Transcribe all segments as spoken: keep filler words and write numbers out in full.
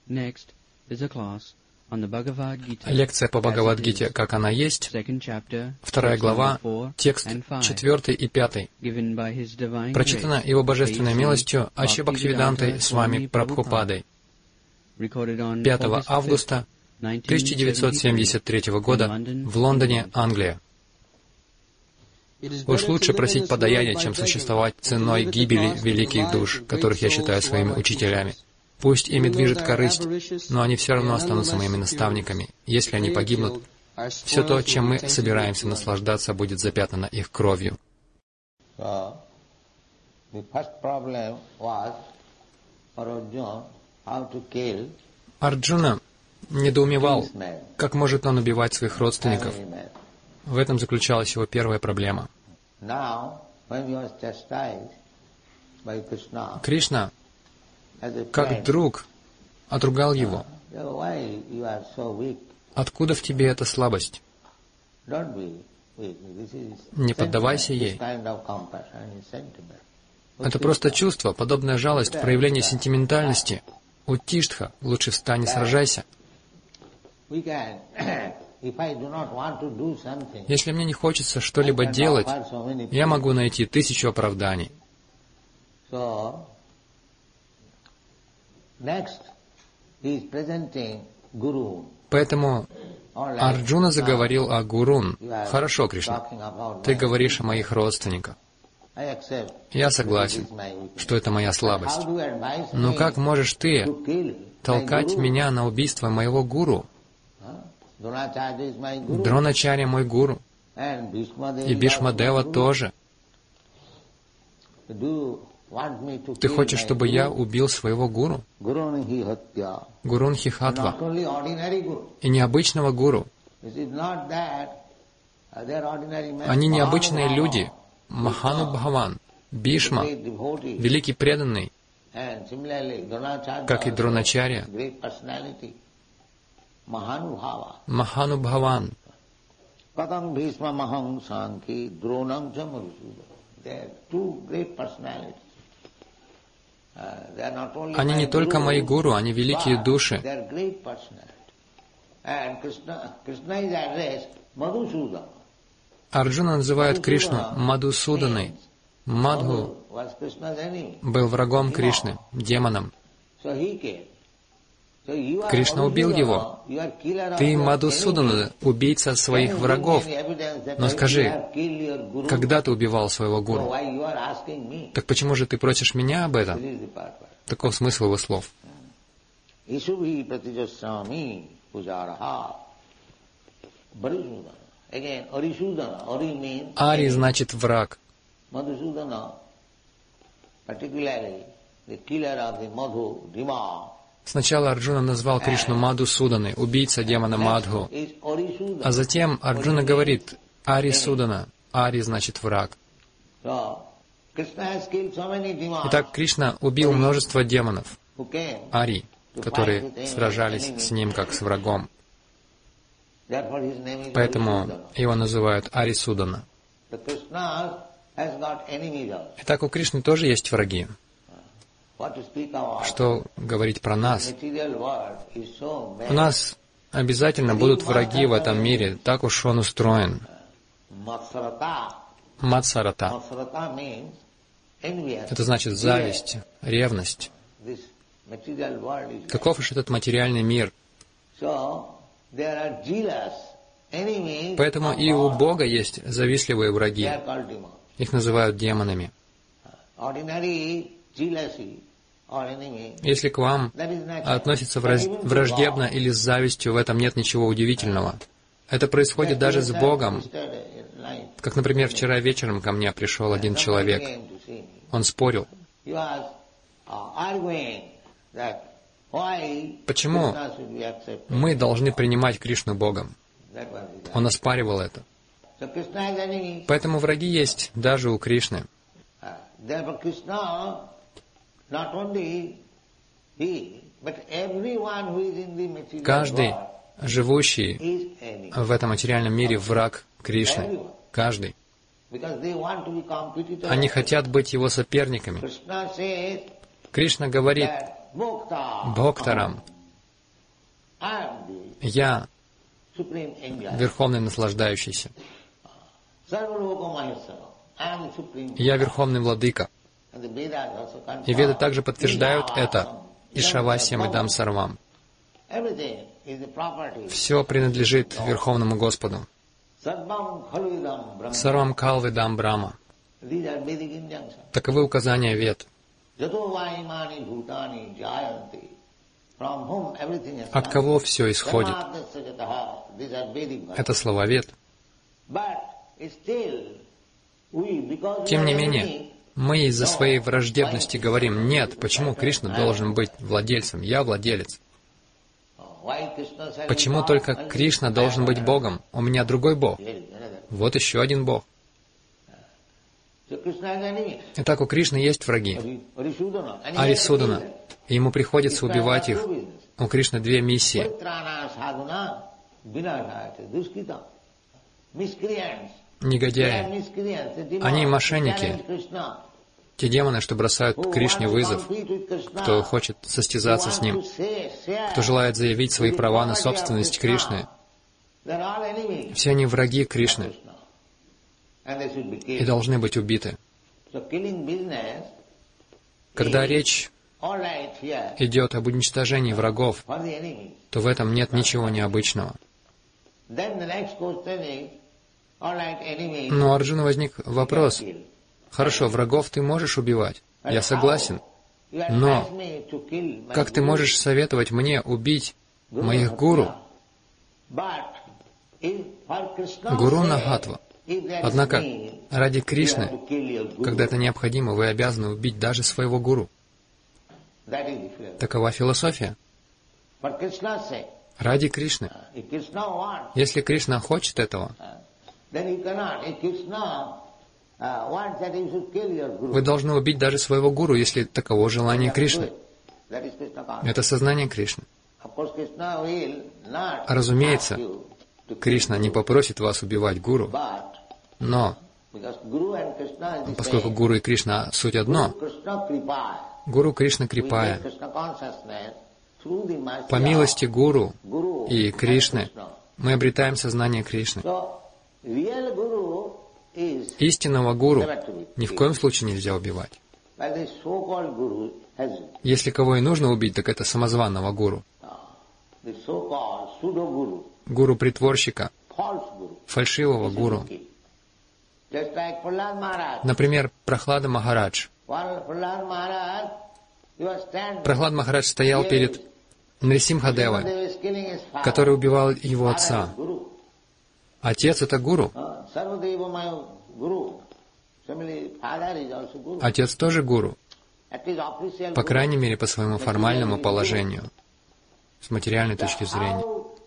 Лекция по Бхагавад-гите, как она есть, вторая глава, текст четвертый и пятый, прочитана Его Божественной милостью Ачи Бхактивидантой с вами Прабхупадой пятого августа тысяча девятьсот семьдесят третьего года в Лондоне, Англия. Уж лучше просить подаяния, чем существовать ценой гибели великих душ, которых я считаю своими учителями. Пусть ими движет корысть, но они все равно останутся моими наставниками. Если они погибнут, все то, чем мы собираемся наслаждаться, будет запятнано их кровью. Арджуна недоумевал, как может он убивать своих родственников. В этом заключалась его первая проблема. Кришна, как друг, отругал его. Откуда в тебе эта слабость? Не поддавайся ей. Это просто чувство, подобная жалость, проявление сентиментальности. Уттиштха, лучше встань и сражайся. Если мне не хочется что-либо делать, я могу найти тысячу оправданий. Поэтому Арджуна заговорил о Гурун. Хорошо, Кришна, ты говоришь о моих родственниках. Я согласен, что это моя слабость. Но как можешь ты толкать меня на убийство моего гуру? Дроначарья мой гуру. И Бишмадева тоже. Ты хочешь, чтобы я убил своего гуру? Гурунхи Хатва. И необычного гуру. Они необычные люди. Махану Бхаван, Бишма, великий преданный, как и Дроначарья. Махану Бхаван. Они не только мои гуру, они великие души. Арджуна называет Кришну Мадхусуданой. Мадху был врагом Кришны, демоном. Кришна убил его. Ты, Мадхусудана, убийца своих врагов. Но скажи, когда ты убивал своего гуру? Так почему же ты просишь меня об этом? Таков смысл его слов. Ари значит враг. Сначала Арджуна назвал Кришну Мадхусуданой, убийца демона Мадху. А затем Арджуна говорит Ари Судана. Ари значит враг. Итак, Кришна убил множество демонов, Ари, которые сражались с ним как с врагом. Поэтому его называют Ари Судана. Итак, у Кришны тоже есть враги. Что говорить про нас? У нас обязательно будут враги в этом мире, так уж он устроен. Матсарата. Это значит зависть, ревность. Каков уж этот материальный мир? Поэтому и у Бога есть завистливые враги. Их называют демонами. Если к вам относятся враждебно или с завистью, в этом нет ничего удивительного. Это происходит даже с Богом. Как, например, вчера вечером ко мне пришел один человек. Он спорил. Почему мы должны принимать Кришну Богом? Он оспаривал это. Поэтому враги есть даже у Кришны. Каждый, живущий в этом материальном мире, враг Кришны. Каждый. Они хотят быть его соперниками. Кришна говорит Бхоктарам, Я Верховный Наслаждающийся. Я Верховный Владыка. И Веды также подтверждают это. Ишавасьям Идам Сарвам. Все принадлежит Верховному Господу. Сарвам Калвидам Брама. Таковы указания Вед. От кого все исходит? Это слова Вед. Тем не менее, мы из-за своей враждебности говорим: нет, почему Кришна должен быть владельцем? Я владелец. Почему только Кришна должен быть Богом? У меня другой Бог. Вот еще один Бог. Итак, у Кришны есть враги. Арисудана. И ему приходится убивать их. У Кришны две миссии. Негодяи. Они мошенники. Те демоны, что бросают Кришне вызов, кто хочет состязаться с Ним, кто желает заявить свои права на собственность Кришны. Все они враги Кришны и должны быть убиты. Когда речь идет об уничтожении врагов, то в этом нет ничего необычного. Но у Арджуна возник вопрос: хорошо, врагов ты можешь убивать, я согласен, но как ты можешь советовать мне убить моих гуру? Гуру Нагатва. Однако, ради Кришны, когда это необходимо, вы обязаны убить даже своего гуру. Такова философия. Ради Кришны. Если Кришна хочет этого, вы должны убить даже своего гуру, если таково желание Кришны. Это сознание Кришны. Разумеется, Кришна не попросит вас убивать гуру, но поскольку гуру и Кришна суть одно, гуру Кришна Крипая, по милости гуру и Кришны мы обретаем сознание Кришны. Истинного гуру ни в коем случае нельзя убивать. Если кого и нужно убить, так это самозванного гуру. Гуру-притворщика, фальшивого гуру. Например, Прахлада Махарадж. Прахлад Махарадж стоял перед Нрисимхадевой, который убивал его отца. Отец — это гуру. Отец тоже гуру. По крайней мере, по своему формальному положению, с материальной точки зрения.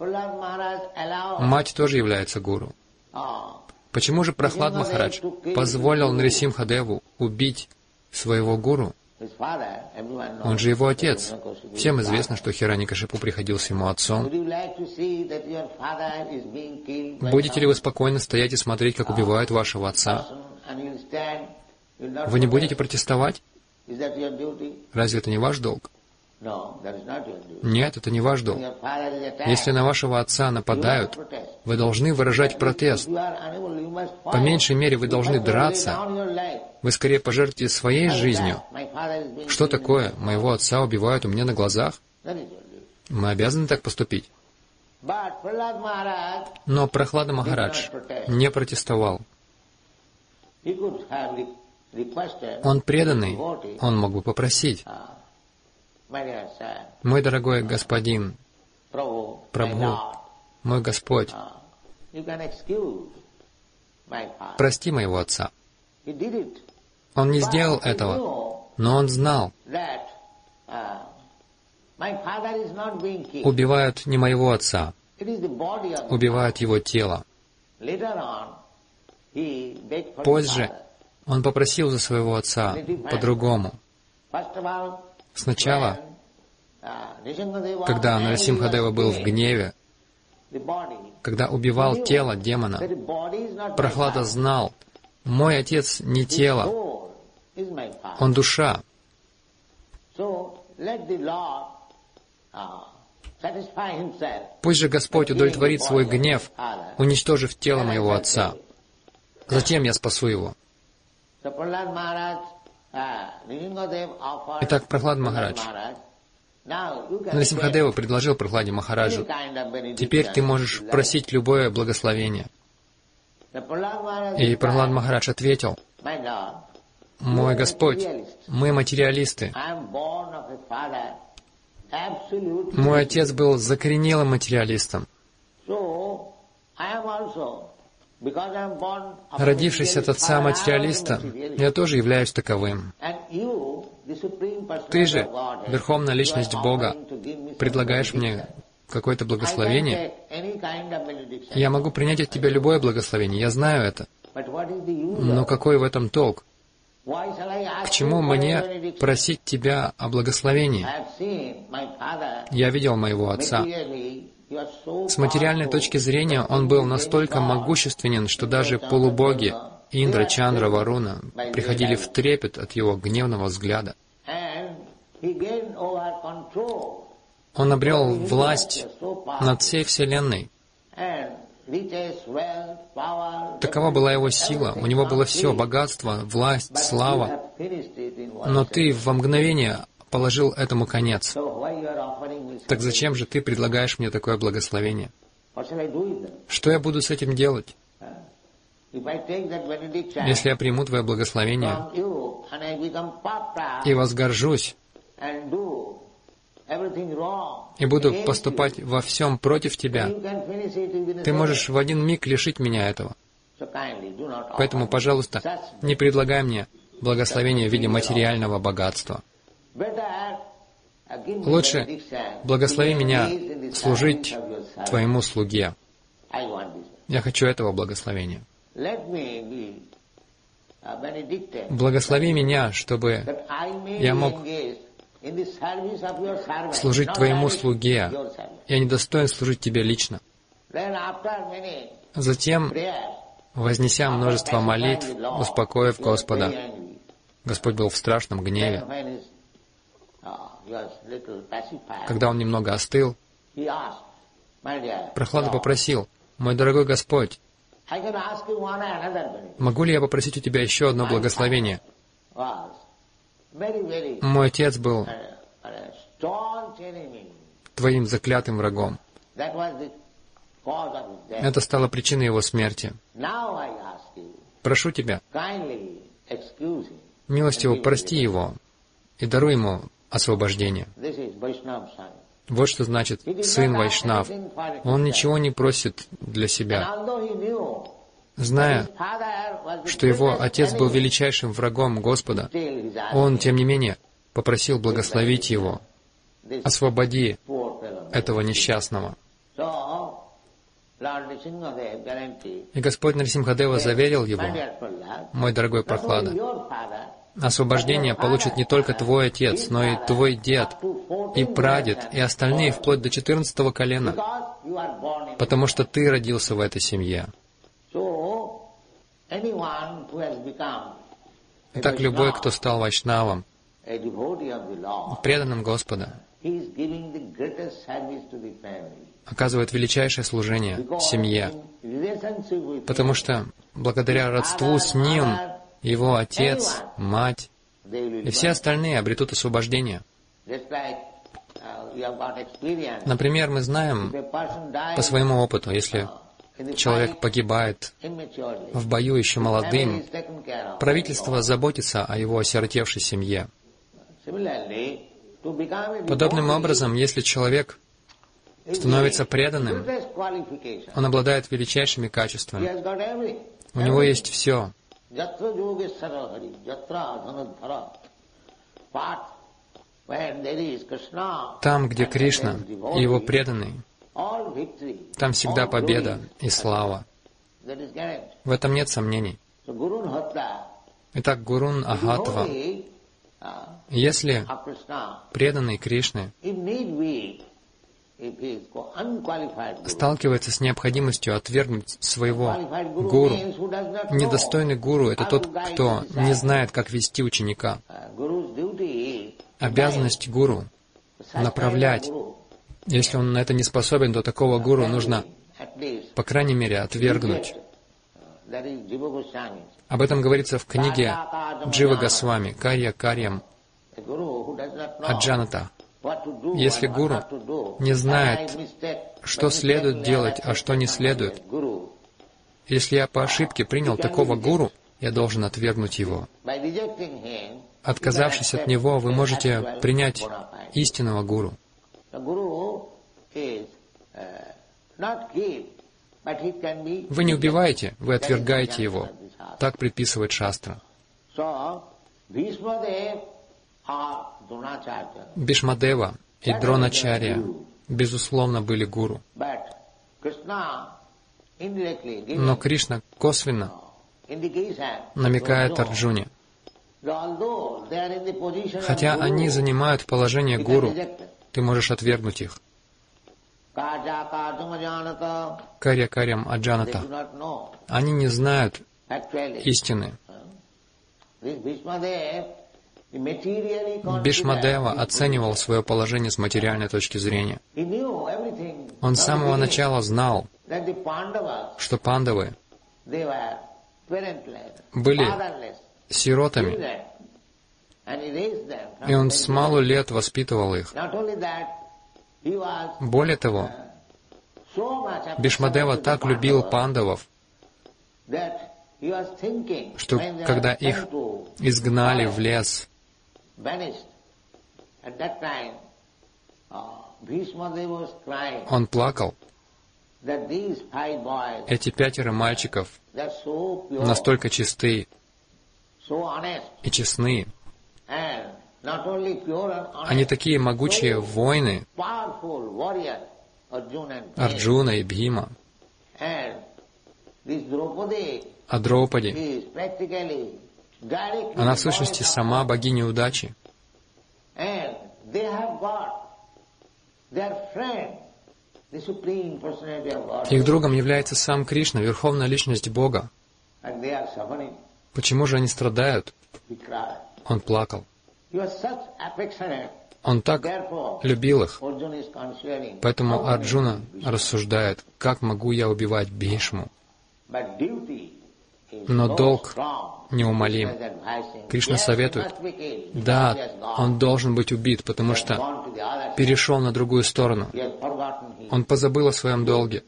Мать тоже является гуру. Почему же Прахлад Махарадж позволил Нрисимхадеву убить своего гуру? Он же его отец. Всем известно, что Хираньякашипу приходился ему отцом. Будете ли вы спокойно стоять и смотреть, как убивают вашего отца? Вы не будете протестовать? Разве это не ваш долг? Нет, это не ваш долг. Если на вашего отца нападают, вы должны выражать протест. По меньшей мере, вы должны драться. Вы скорее пожертвуете своей жизнью. Что такое? Моего отца убивают у меня на глазах? Мы обязаны так поступить. Но Прахлада Махарадж не протестовал. Он преданный, он мог бы попросить: «Мой дорогой господин, Прабху, мой Господь, прости моего отца». Он не сделал этого, но он знал: убивают не моего отца, убивают его тело. Позже он попросил за своего отца по-другому. Сначала, когда Нарасимхадева был в гневе, когда убивал тело демона, Прахлада знал: мой отец не тело, он душа. Пусть же Господь удовлетворит свой гнев, уничтожив тело моего отца. Затем я спасу его». Итак, Прахлад Махарадж. Нарисимхадева предложил Прахладе Махараджу: «Теперь ты можешь просить любое благословение». И Прахлад Махарадж ответил: «Мой Господь, мы материалисты. Мой отец был закоренелым материалистом. Родившись от отца материалиста, я тоже являюсь таковым. Ты же, Верховная Личность Бога, предлагаешь мне какое-то благословение. Я могу принять от тебя любое благословение, я знаю это. Но какой в этом толк? К чему мне просить тебя о благословении? Я видел моего отца. С материальной точки зрения он был настолько могущественен, что даже полубоги Индра, Чандра, Варуна приходили в трепет от его гневного взгляда. Он обрел власть над всей Вселенной. Такова была его сила. У него было все: богатство, власть, слава. Но ты во мгновение положил этому конец. Так зачем же ты предлагаешь мне такое благословение? Что я буду с этим делать? Если я приму твое благословение и возгоржусь, и буду поступать во всем против тебя, ты можешь в один миг лишить меня этого. Поэтому, пожалуйста, не предлагай мне благословение в виде материального богатства. Лучше благослови меня служить твоему слуге. Я хочу этого благословения. Благослови меня, чтобы я мог служить твоему слуге. Я недостоин служить тебе лично. Затем, вознеся множество молитв, успокоив Господа, Господь был в страшном гневе. Когда он немного остыл, Прахлада попросил: «Мой дорогой Господь, могу ли я попросить у тебя еще одно благословение? Мой отец был твоим заклятым врагом. Это стало причиной его смерти. Прошу тебя, милостиво прости его и даруй ему освобождение». Вот что значит сын Вайшнав. Он ничего не просит для себя. Зная, что его отец был величайшим врагом Господа, он, тем не менее, попросил благословить его: «Освободи этого несчастного». И Господь Нарисимхадева заверил его: «Мой дорогой Прахлада, освобождение получит не только твой отец, но и твой дед, и прадед, и остальные вплоть до четырнадцатого колена, потому что ты родился в этой семье». Итак, любой, кто стал вайшнавом, преданным Господа, оказывает величайшее служение семье, потому что благодаря родству с ним его отец, мать и все остальные обретут освобождение. Например, мы знаем по своему опыту, если человек погибает в бою еще молодым, правительство заботится о его осиротевшей семье. Подобным образом, если человек становится преданным, он обладает величайшими качествами. У него есть все. Там, где Кришна и его преданные, там всегда победа и слава. В этом нет сомнений. Итак, Гурун Агатва, если преданный Кришны сталкивается с необходимостью отвергнуть своего гуру, недостойный гуру — это тот, кто не знает, как вести ученика. Обязанность гуру — направлять, Если он на это не способен, то такого гуру нужно, по крайней мере, отвергнуть. Об этом говорится в книге Джива Госвами, Карья Карьям Аджаната. Если гуру не знает, что следует делать, а что не следует, если я по ошибке принял такого гуру, я должен отвергнуть его. Отказавшись от него, вы можете принять истинного гуру. Вы не убиваете, вы отвергаете его. Так предписывает Шастра. Бишмадева и Дроначарья, безусловно, были гуру. Но Кришна косвенно намекает Арджуне. Хотя они занимают положение гуру, ты можешь отвергнуть их. Карья Карьям Аджаната. Они не знают истины. Бишмадева оценивал свое положение с материальной точки зрения. Он с самого начала знал, что пандавы были сиротами, и он с малу лет воспитывал их. Более того, Бишмадева так любил пандавов, что когда их изгнали в лес, он плакал. Эти пятеро мальчиков настолько чисты и честны. Они такие могучие воины, Арджуна и Бхима. А Драупади, она в сущности сама богиня удачи. Их другом является сам Кришна, Верховная Личность Бога. Почему же они страдают? Он плакал. Он так любил их. Поэтому Арджуна рассуждает, как могу я убивать Бхишму? Но долг неумолим. Кришна советует, да, он должен быть убит, потому что перешел на другую сторону. Он позабыл о своем долге.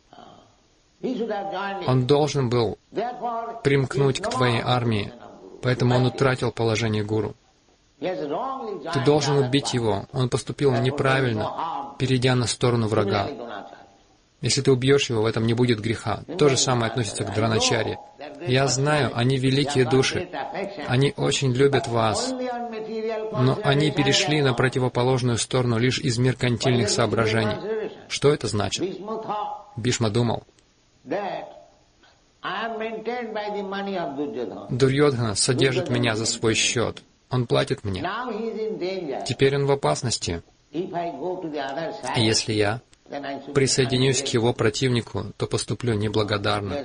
Он должен был примкнуть к твоей армии, поэтому он утратил положение гуру. Ты должен убить его. Он поступил неправильно, перейдя на сторону врага. Если ты убьешь его, в этом не будет греха. То же самое относится к Дроначарье. Я знаю, они великие души. Они очень любят вас. Но они перешли на противоположную сторону лишь из меркантильных соображений. Что это значит? Бишма думал, Дурьодхана содержит меня за свой счет. Он платит мне. Теперь он в опасности. И если я присоединюсь к его противнику, то поступлю неблагодарно.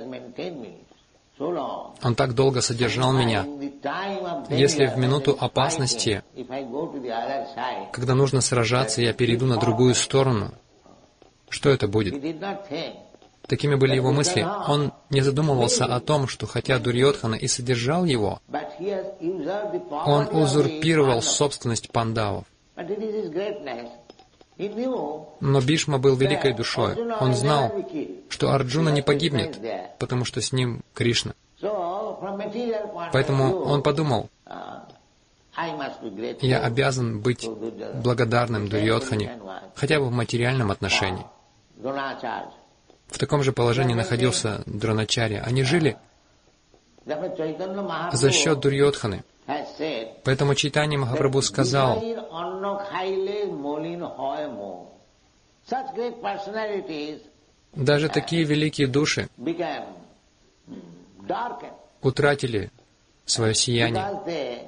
Он так долго содержал меня. Если в минуту опасности, когда нужно сражаться, я перейду на другую сторону, что это будет? Такими были его мысли. Он не задумывался о том, что хотя Дурьодхана и содержал его, он узурпировал собственность пандавов. Но Бишма был великой душой. Он знал, что Арджуна не погибнет, потому что с ним Кришна. Поэтому он подумал, я обязан быть благодарным Дурьодхане, хотя бы в материальном отношении. В таком же положении находился Дроначарья. Они жили за счет Дурьодханы. Поэтому Чайтанья Махапрабху сказал, даже такие великие души утратили свое сияние,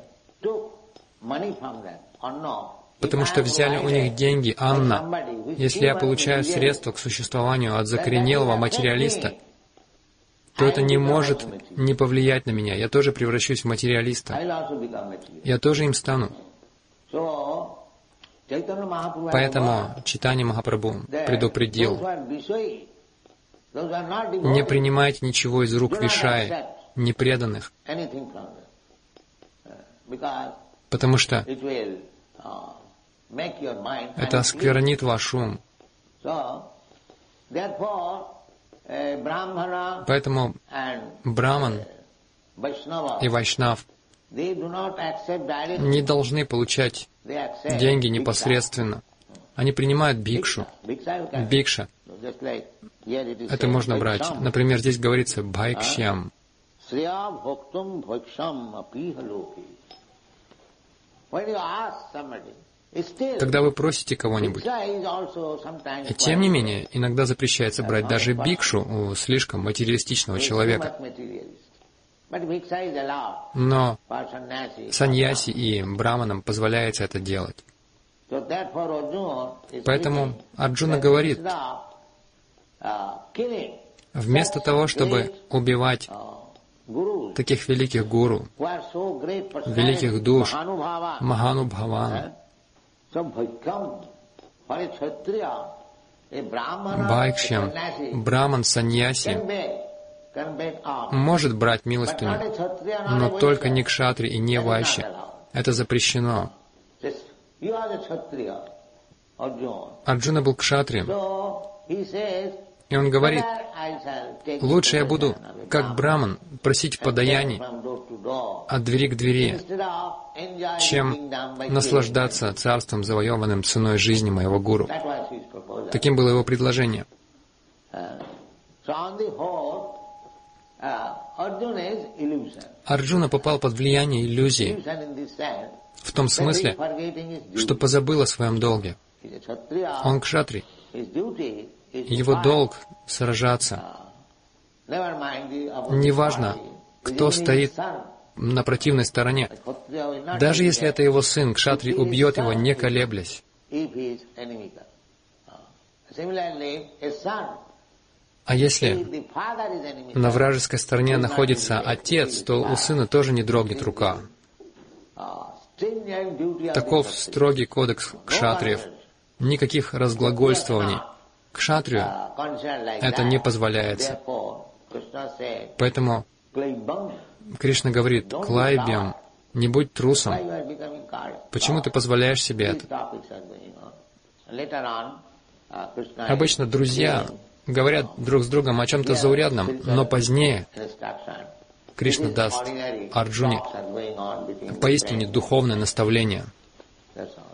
потому что взяли у них деньги, Анна. Если я получаю средства к существованию от закоренелого материалиста, то это не может не повлиять на меня. Я тоже превращусь в материалиста. Я тоже им стану. Поэтому Чайтанья Махапрабху предупредил: не принимайте ничего из рук Вишаи, непреданных, потому что это осквернит ваш ум. Поэтому Браман и Вайшнав не должны получать деньги непосредственно. Они принимают бхикшу. Бхикша. Это можно брать. Например, здесь говорится «бхайкшьям». Когда вы просите кого-нибудь, и тем не менее, иногда запрещается брать даже бхикшу у слишком материалистичного человека. Но саньяси и браманам позволяется это делать. Поэтому Арджуна говорит, вместо того, чтобы убивать таких великих гуру, великих душ, Маханубхаван, Бхайкшьям, браман, саньяси может брать милостыню, но только не кшатри и не вайши. Это запрещено. Арджуна был кшатрием, и он говорит: лучше я буду, как браман, просить подаяний от двери к двери, чем наслаждаться царством, завоеванным ценой жизни моего гуру. Таким было его предложение. Арджуна попал под влияние иллюзии, в том смысле, что позабыл о своем долге. Он кшатри. Его долг — сражаться. Неважно, кто стоит на противной стороне. Даже если это его сын, кшатри убьет его, не колеблясь. А если на вражеской стороне находится отец, то у сына тоже не дрогнет рука. Таков строгий кодекс кшатриев. Никаких разглагольствований. Кшатрию это не позволяется. Поэтому Кришна говорит: «Клайбьям, не будь трусом. Почему ты позволяешь себе это?» Обычно друзья говорят друг с другом о чем-то заурядном, но позднее Кришна даст Арджуне поистине духовное наставление.